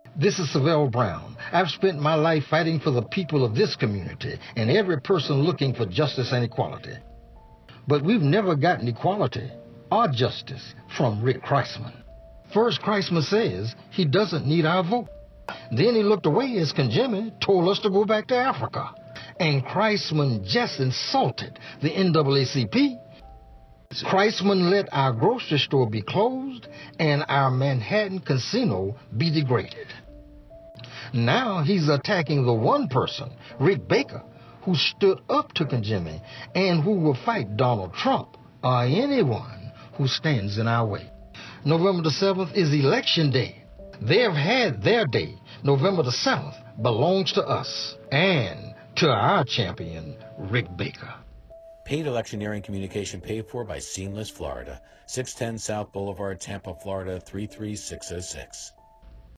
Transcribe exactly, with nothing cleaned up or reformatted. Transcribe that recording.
This is Savelle Brown. I've spent my life fighting for the people of this community and every person looking for justice and equality. But we've never gotten equality or justice from Rick Kreisman. First, Kreisman says he doesn't need our vote. Then he looked away as Kangemi told us to go back to Africa. And Kreisman just insulted the N double A C P. Kreisman let our grocery store be closed and our Manhattan casino be degraded. Now he's attacking the one person, Rick Baker, who stood up to Kangemi and who will fight Donald Trump or anyone who stands in our way. November the seventh is election day. They've had their day. November the seventh belongs to us and to our champion, Rick Baker. Paid electioneering communication paid for by Seamless Florida, six ten South Boulevard, Tampa, Florida, three three six oh six.